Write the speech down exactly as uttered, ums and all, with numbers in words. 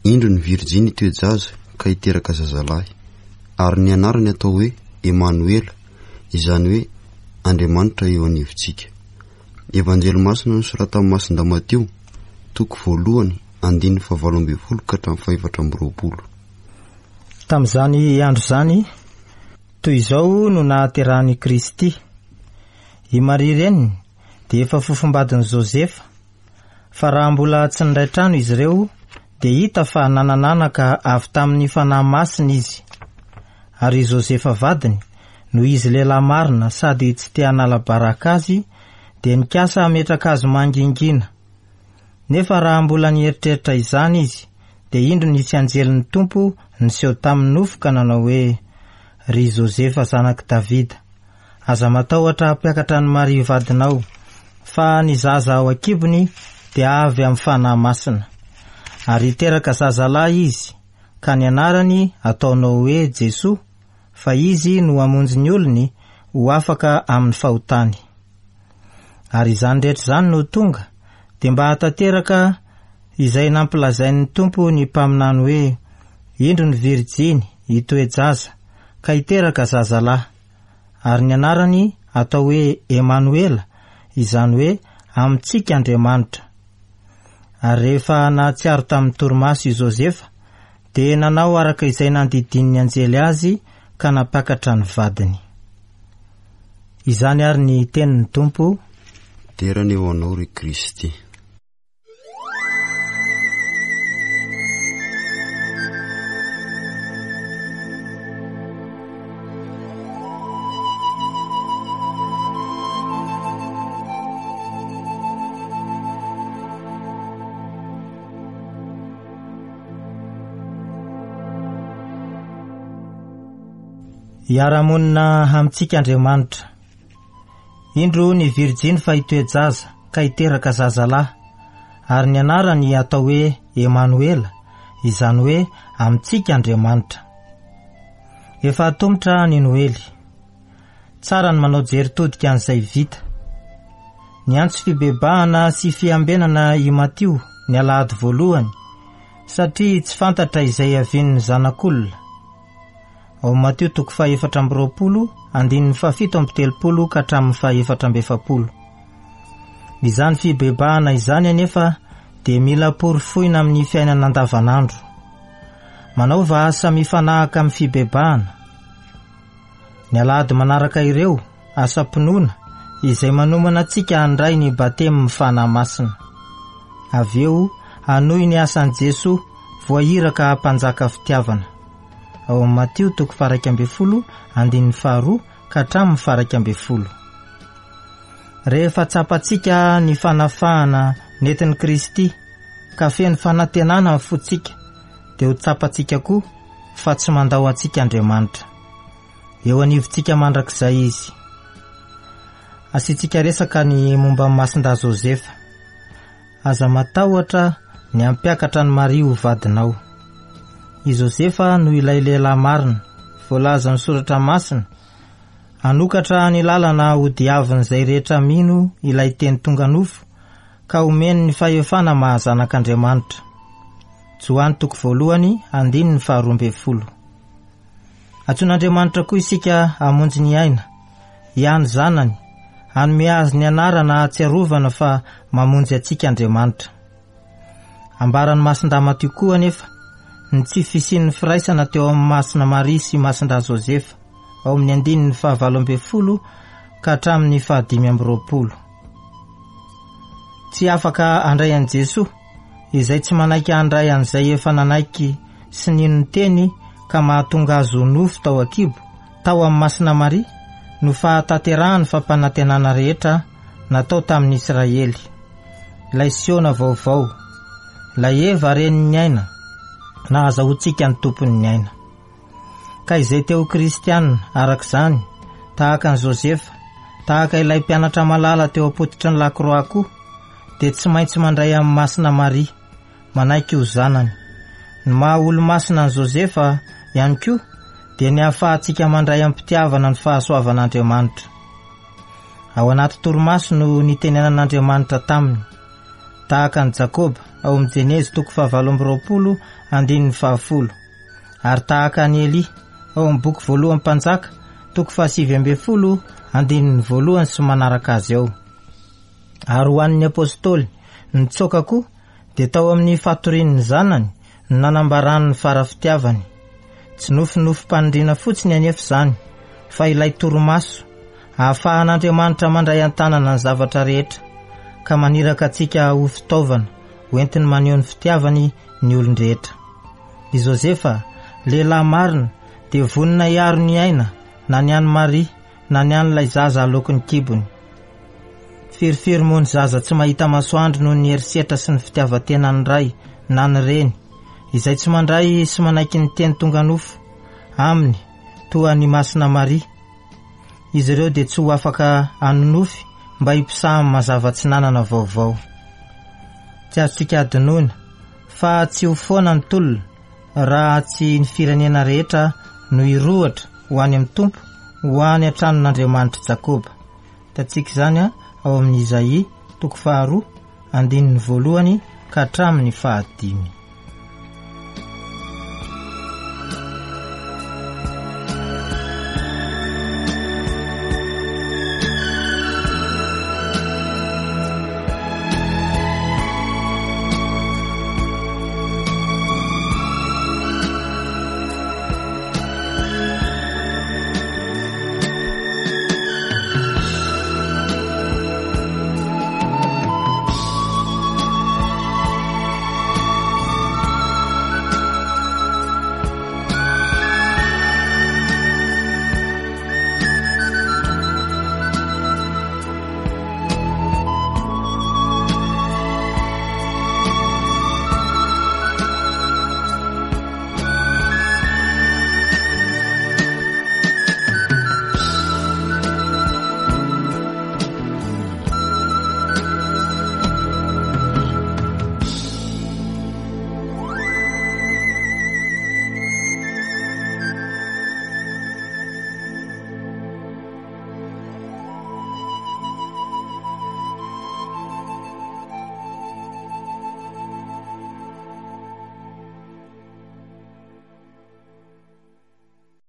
indro ny Virginie toejaza ka hiteraka zazalahy, ary ny anarany atao hoe Emmanuel, izany hoe Andriamanitra eo anivontsika. Evanjely masina nosoratan'ny Masinda Mateo, toko voalohany andiny fahavalo ambin'ny folo ka hatramin'ny fahaefatra amby roapolo. Tamin'izany andro zany, toy izao no nahaterahan'i Kristy. I Maria reniny dia efa fofombadin'i Josefa, fa raha mbola tsy nindray trano izy ireo, dia hita fa nanananaka avy tamin'ny fanahy masina izy. Ary Josefa vadiny, no izy lehilahy marina sady tsy te hanala baraka azy, dia nikasa ametraka azy mangingina. Nefa raha mbola nieritreritra izany izy, dia indro ny fianjelin'ny Tompo niseho tamin'ny nofo ka nanao hoe: ry Josefa zanaky Davida, aza matahotra hampiakatra ny Maria vadinao, fa ny zaza ao akibony dia avy amin'ny fanahy masina. Ary teraka zazalahy izy, ka ny anarany ataonao hoe Jesoa, fa izy no hamonjy ny olony ho afaka amin'ny fahotany. Ary izany rehetra izany no tonga dia mba hatateraka izay nampilazain'ny Tompo ny mpaminany hoe: indro ny Virjiny hitoejaza ka hiteraka zazalahy, ary ny anarany atao hoe Emmanuel, izany hoe amintsika Andriamanitra. Ary rehefa nahatsiaro tamin'ny torimaso i Josefa, dia nanao araka izay nandidin'ny anjely azy ka napakatra ny vadiny. Izany ary ny tenin'ny Tompo: terana eo anao ry Kristy. Iara-monina amintsika Andriamanitra. Indro ny Virjiny fa hitoejaza ka hiteraka zazalahy, ary ny anarany atao hoe Emmanuel, izany hoe amintsika Andriamanitra. Efa atomotra ny Noely. Tsara ny manao jeritodika an'izay vita. Ny antso fibebahana sy fiambenana i Matio ny alahady voalohany, satria tsy fantatra izay avin'ny zanak'olona. Ao Matio toko fahaefatra amby roapolo andininy fahafito amby telopolo ka hatramin'ny fahaefatra amby efapolo. Izany fibebahana izany anefa dia mila porifoina amin'ny fiainana andavanandro. Manaova asa mifanahaka amin'ny fibebahana. Ny alahady manaraka ireo asa-pinoana izay manomana antsika handray ny batemy mifanahy masina. Avy eo hanohy ny asan'i Jesoa voahiraka hampanjaka fitiavana. Ao Matio toko faraika amby folo andininy faharoa ka hatramin'ny faraika amby folo. Rehefa tsapantsika ny fanafahana nentin'i Kristy ka feno fanantenana amin'ny fotsika, dia ho tsapantsika koa fa tsy mandao antsika Andriamanitra. Eo anivontsika mandrakizay izy. Asitsika resaka ny momba Masinda Josefa. Aza matahotra ny hampiakatra ny Maria ho vadinao. I Josefa no ilay lehilahy marina, voalaza ny soratra masina, anokatra ny lalana ho diavin'izay rehetra mino ilay teny tonga nofo, ka omeny ny fahefana mahazanak'Andriamanitra. Joany toko voalohany andininy faharoa amby folo. Antsoin'Andriamanitra koa isika hamonjy ny aina, ihany zanany, hanome azy ny anarana atsiarovana fa mamonjy antsika Andriamanitra. Ambarany Masinda Matio koa anefa ny tsy fisian'ny firaisana teo amin'ny masina Maria sy Masinda Josefa, ao amin'ny andininy fahavalo amby folo ka hatramin'ny fahadimy amby roapolo. Tsy afaka handray an'i Jesoa, izay tsy manaiky handray an'izay efa nanaiky sy ninony teny ka mahatonga azy ho nofo tao akibo, tao amin'ny masina Maria, no fahatanterahany fampanantenana rehetra natao tamin'ny Israely. Ilay Siona vaovao, ilay Eva reniny aina, na azahoantsika ny tompony ny aina. Ka izay teo kristianina arak'izany, tahaka ny Josefa, tahaka ilay mpianatra malala teo apotitra ny lakroa koa, dia tsy maintsy mandray amin'ny masina Maria, manaiky ho zanany. Ny maha olo masina ny Josefa ihany koa dia ny ahafahantsika mandray amin'ny mpitiavana ny fahasoavan'Andriamanitra. Ao anaty torimaso no nitenenan'Andriamanitra taminy, tahaka ny Jakoba ao amin'ny Jenezy toko fahavalo amby roapolo andininy fahafolo. Ary tahaka ny Eli ao amin'ny boky voalohany mpanjaka toko fahasivy amby folo andininy voalohany sy manaraka azy ao. Ary ho an'ny apôstôly nitsoka koa dia tao amin'ny fahatorin'ny zanany no nanambarany ny farafitiavany. Tsy nofinofim-pandriana fotsiny anefa izany, fa ilay torimaso ahafahan'Andriamanitra mandray an-tanana ny zavatra rehetra, ka maniraka antsika ho fitaovana hoentiny maneho ny fitiavany ny olon-drehetra. I Josefa, lehilahy marina, dia vonina hiaro ny aina na ny an'i Maria na ny an'ilay zaza alokon'ny kibony. Firifiry moa ny zaza tsy mahita masoandro noho ny herisetra sy ny fitiavan-tena ny ray na ny reny, izay tsy mandray sy manaiky ny teny tonga nofo aminy toa ny masina Maria. Izy ireo dia tsy ho afaka hanonofy mba hipisahany mazava tsy nanana vaovao. Tsy azontsika adinoina fa tsy ho foana ny tolona raha tsy ny firenena rehetra no hirohatra ho any amin'ny Tompo, ho any an-tranon'Andriamanitra Jakoba. Tatsika izany a ao amin'ny Isaia toko faharoa andininy voalohany ka hatramin'ny fahadimy.